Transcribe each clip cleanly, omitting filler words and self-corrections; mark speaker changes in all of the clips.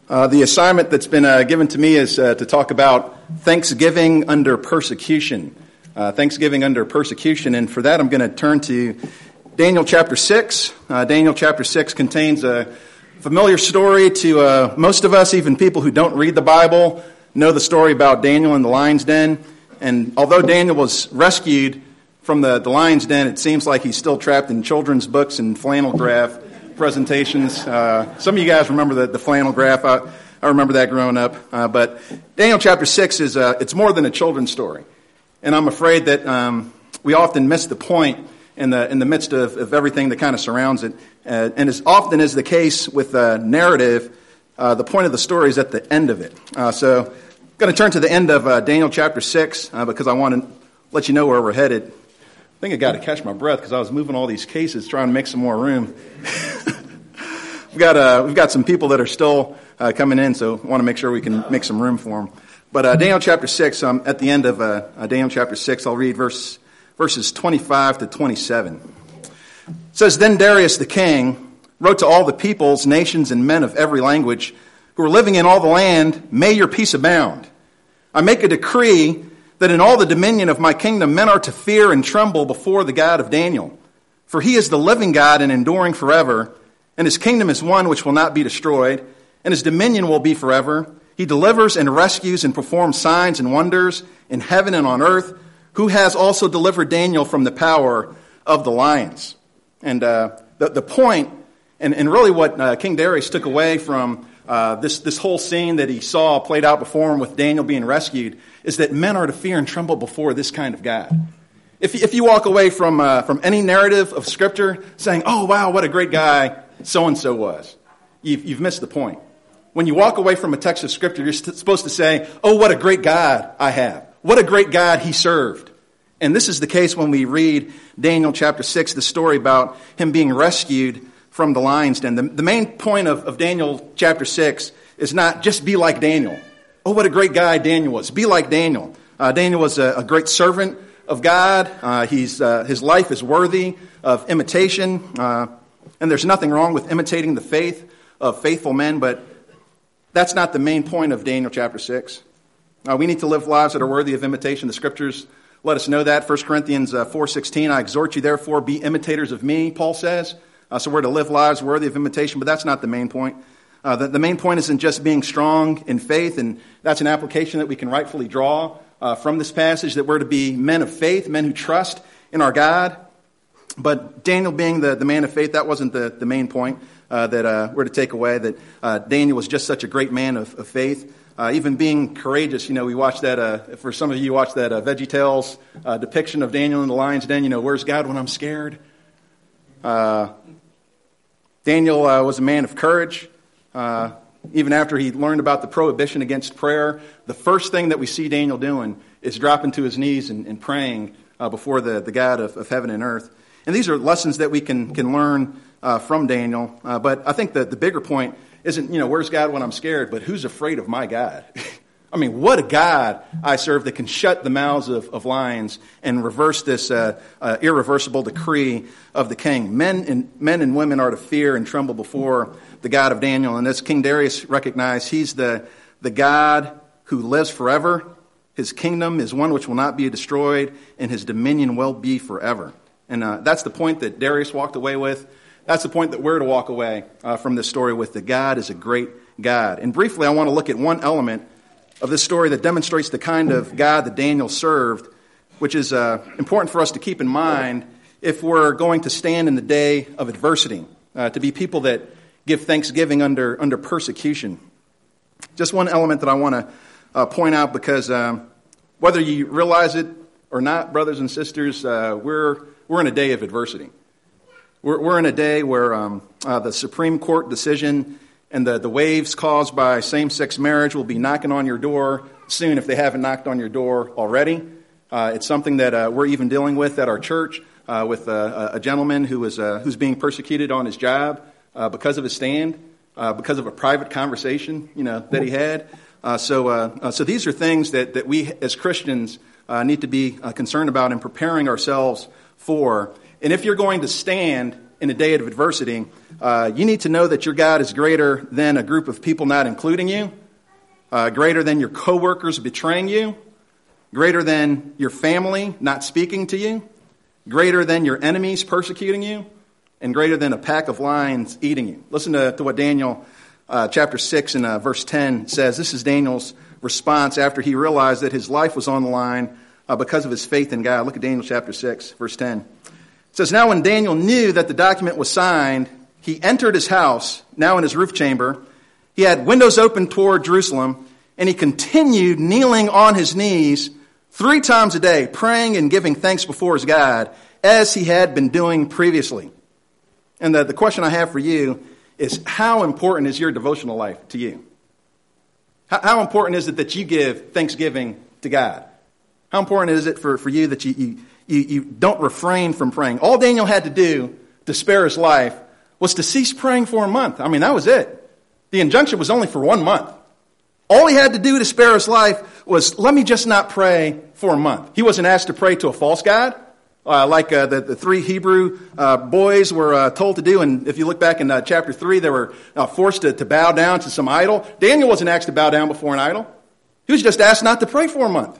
Speaker 1: The assignment that's been given to me is to talk about Thanksgiving under persecution. Thanksgiving under persecution, and for that I'm going to turn to Daniel chapter 6. Daniel chapter 6 contains a familiar story to most of us, even people who don't read the Bible, know the story about Daniel in the lion's den. And although Daniel was rescued from the lion's den, it seems like he's still trapped in children's books and flannel graph presentations. Some of you guys remember the flannel graph. I remember that growing up. But Daniel chapter 6 is it's more than a children's story. And I'm afraid that we often miss the point in the midst of everything that kind of surrounds it. And as often is the case with narrative, the point of the story is at the end of it. So I'm going to turn to the end of Daniel chapter 6 because I want to let you know where we're headed. I think I got to catch my breath because I was moving all these cases trying to make some more room. We've got some people that are still coming in, so I want to make sure we can make some room for them. But Daniel chapter 6, at the end of Daniel chapter 6, I'll read verses 25 to 27. It says, "Then Darius the king wrote to all the peoples, nations, and men of every language who are living in all the land, 'May your peace abound. I make a decree that in all the dominion of my kingdom men are to fear and tremble before the God of Daniel. For he is the living God and enduring forever, and his kingdom is one which will not be destroyed, and his dominion will be forever. He delivers and rescues and performs signs and wonders in heaven and on earth, who has also delivered Daniel from the power of the lions.'" And the point, and really what King Darius took away from this whole scene that he saw played out before him with Daniel being rescued, is that men are to fear and tremble before this kind of God. If you walk away from any narrative of Scripture saying, "Oh, wow, what a great guy so-and-so was," you've missed the point. When you walk away from a text of Scripture, you're supposed to say, "Oh, what a great God I have. What a great God he served." And this is the case when we read Daniel chapter 6, the story about him being rescued from the lion's den. The main point of Daniel chapter 6 is not just be like Daniel. Oh, what a great guy Daniel was. Be like Daniel. Daniel was a great servant of God. His life is worthy of imitation. And there's nothing wrong with imitating the faith of faithful men, but that's not the main point of Daniel chapter 6. We need to live lives that are worthy of imitation. The Scriptures let us know that. 1 Corinthians 4:16, "I exhort you therefore, be imitators of me," Paul says. So we're to live lives worthy of imitation, but that's not the main point. The main point isn't just being strong in faith, and that's an application that we can rightfully draw from this passage, that we're to be men of faith, men who trust in our God. But Daniel being the man of faith, that wasn't the main point that we're to take away, that Daniel was just such a great man of faith. Even being courageous, we watched that, for some of you watched that VeggieTales depiction of Daniel in the lion's den, where's God when I'm scared? Daniel was a man of courage. Even after he learned about the prohibition against prayer, the first thing that we see Daniel doing is dropping to his knees and praying before the God of heaven and earth. And these are lessons that we can learn from Daniel. But I think that the bigger point isn't, where's God when I'm scared, but who's afraid of my God? I mean, what a God I serve that can shut the mouths of lions and reverse this irreversible decree of the king. Men and women are to fear and tremble before the God of Daniel. And as King Darius recognized, he's the God who lives forever. His kingdom is one which will not be destroyed, and his dominion will be forever. And that's the point that Darius walked away with. That's the point that we're to walk away from this story with. The God is a great God. And briefly, I want to look at one element of this story that demonstrates the kind of God that Daniel served, which is important for us to keep in mind if we're going to stand in the day of adversity, to be people that give thanksgiving under persecution. Just one element that I want to point out, because whether you realize it or not, brothers and sisters, we're in a day of adversity. We're in a day where the Supreme Court decision and the waves caused by same-sex marriage will be knocking on your door soon if they haven't knocked on your door already. It's something that we're even dealing with at our church with a gentleman who's being persecuted on his job because of his stand, because of a private conversation that he had. So these are things that we as Christians need to be concerned about and preparing ourselves for. And if you're going to stand in a day of adversity, you need to know that your God is greater than a group of people not including you, greater than your coworkers betraying you, greater than your family not speaking to you, greater than your enemies persecuting you, and greater than a pack of lions eating you. Listen to what Daniel chapter 6 and verse 10 says. This is Daniel's response after he realized that his life was on the line because of his faith in God. Look at Daniel chapter 6, verse 10. It says, "Now when Daniel knew that the document was signed, he entered his house, now in his roof chamber. He had windows open toward Jerusalem, and he continued kneeling on his knees 3 times a day, praying and giving thanks before his God, as he had been doing previously." And the question I have for you is, how important is your devotional life to you? How important is it that you give thanksgiving to God? How important is it for you that you don't refrain from praying? All Daniel had to do to spare his life was to cease praying for a month. I mean, that was it. The injunction was only for 1 month. All he had to do to spare his life was, let me just not pray for a month. He wasn't asked to pray to a false god, like the 3 Hebrew boys were told to do. And if you look back in chapter 3, they were forced to bow down to some idol. Daniel wasn't asked to bow down before an idol. He was just asked not to pray for a month.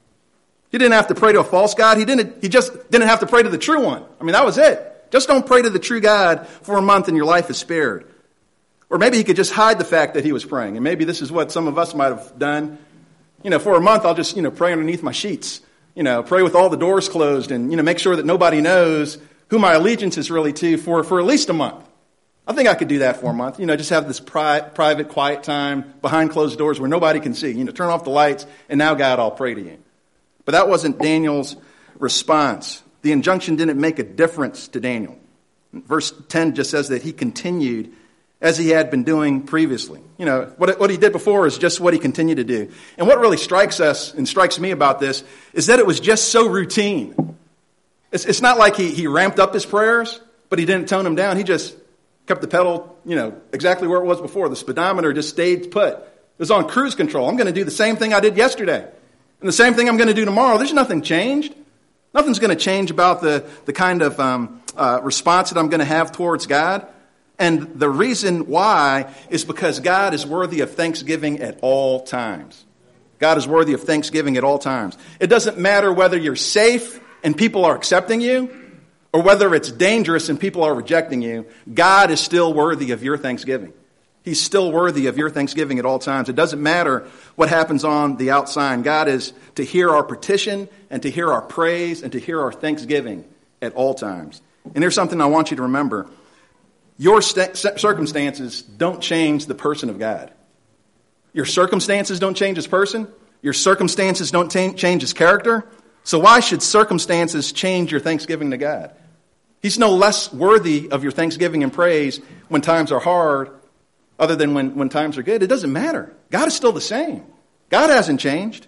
Speaker 1: He didn't have to pray to a false god. He just didn't have to pray to the true one. I mean, that was it. Just don't pray to the true God for a month and your life is spared. Or maybe he could just hide the fact that he was praying. And maybe this is what some of us might have done. For a month, I'll just, pray underneath my sheets. Pray with all the doors closed and, make sure that nobody knows who my allegiance is really to for at least a month. I think I could do that for a month. Just have this private, quiet time behind closed doors where nobody can see. Turn off the lights and now, God, I'll pray to you. But that wasn't Daniel's response. The injunction didn't make a difference to Daniel. Verse 10 just says that he continued as he had been doing previously. What he did before is just what he continued to do. And what really strikes us and strikes me about this is that it was just so routine. It's not like he ramped up his prayers, but he didn't tone them down. He just kept the pedal, exactly where it was before. The speedometer just stayed put. It was on cruise control. I'm going to do the same thing I did yesterday. And the same thing I'm going to do tomorrow. There's nothing changed. Nothing's going to change about the kind of response that I'm going to have towards God. And the reason why is because God is worthy of thanksgiving at all times. God is worthy of thanksgiving at all times. It doesn't matter whether you're safe and people are accepting you, or whether it's dangerous and people are rejecting you. God is still worthy of your thanksgiving. He's still worthy of your thanksgiving at all times. It doesn't matter what happens on the outside. God is to hear our petition and to hear our praise and to hear our thanksgiving at all times. And here's something I want you to remember. Your circumstances don't change the person of God. Your circumstances don't change his person. Your circumstances don't change his character. So why should circumstances change your thanksgiving to God? He's no less worthy of your thanksgiving and praise when times are hard other than when times are good. It doesn't matter. God is still the same. God hasn't changed.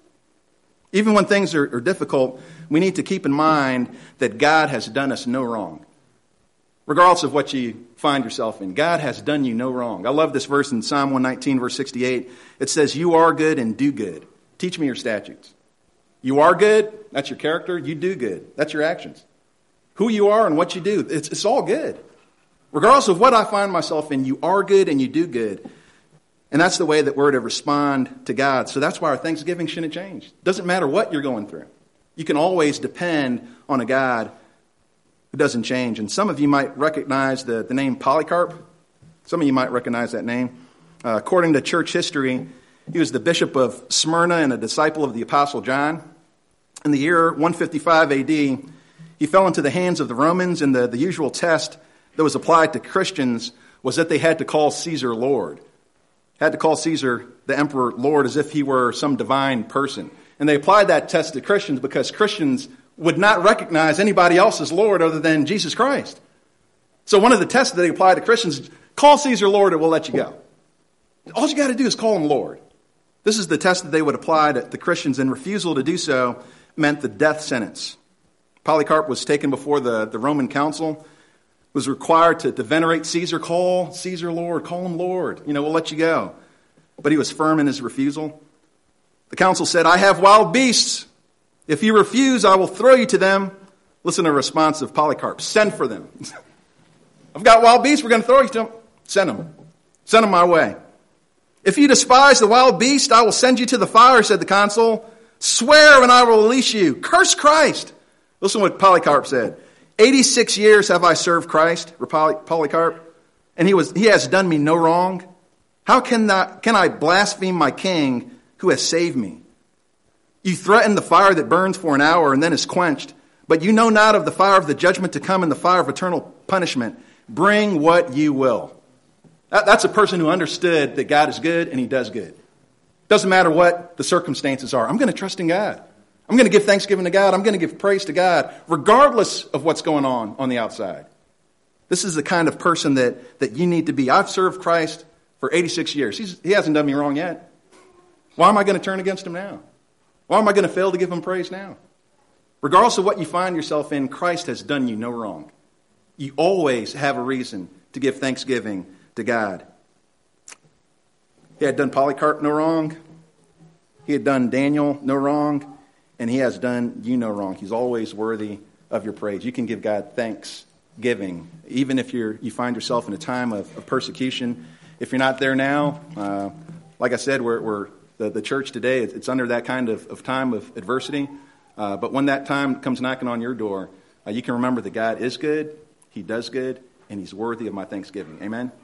Speaker 1: Even when things are difficult, we need to keep in mind that God has done us no wrong. Regardless of what you find yourself in, God has done you no wrong. I love this verse in Psalm 119, verse 68. It says, "You are good and do good. Teach me your statutes." You are good, that's your character. You do good, that's your actions. Who you are and what you do, it's all good. Regardless of what I find myself in, you are good and you do good. And that's the way that we're to respond to God. So that's why our thanksgiving shouldn't change. It doesn't matter what you're going through. You can always depend on a God who doesn't change. And some of you might recognize the name Polycarp. Some of you might recognize that name. According to church history, he was the bishop of Smyrna and a disciple of the Apostle John. In the year 155 AD, he fell into the hands of the Romans, and the usual test that was applied to Christians was that they had to call Caesar Lord. Had to call Caesar, the emperor, Lord, as if he were some divine person. And they applied that test to Christians because Christians would not recognize anybody else as Lord other than Jesus Christ. So one of the tests that they applied to Christians is, call Caesar Lord and we'll let you go. All you got to do is call him Lord. This is the test that they would apply to the Christians, and refusal to do so meant the death sentence. Polycarp was taken before the Roman council, was required to venerate Caesar. Call Caesar Lord, call him Lord. We'll let you go. But he was firm in his refusal. The council said, "I have wild beasts. If you refuse, I will throw you to them." Listen to the response of Polycarp. "Send for them." I've got wild beasts we're going to throw you to them. Send them. Send them my way. If you despise the wild beast, I will send you to the fire, said the consul. Swear and I will release you. Curse Christ. Listen to what Polycarp said. 86 years have I served Christ, Polycarp, and he has done me no wrong. How can I blaspheme my king who has saved me? You threaten the fire that burns for an hour and then is quenched, but you know not of the fire of the judgment to come and the fire of eternal punishment. Bring what you will. That's a person who understood that God is good and he does good. Doesn't matter what the circumstances are. I'm going to trust in God. I'm going to give thanksgiving to God. I'm going to give praise to God, regardless of what's going on the outside. This is the kind of person that you need to be. I've served Christ for 86 years. He hasn't done me wrong yet. Why am I going to turn against him now? Why am I going to fail to give him praise now? Regardless of what you find yourself in, Christ has done you no wrong. You always have a reason to give thanksgiving to God. He had done Polycarp no wrong. He had done Daniel no wrong. And he has done you no wrong. He's always worthy of your praise. You can give God thanksgiving, even if you find yourself in a time of persecution. If you're not there now, like I said, we're the church today, it's under that kind of time of adversity. But when that time comes knocking on your door, you can remember that God is good, he does good, and he's worthy of my thanksgiving. Amen?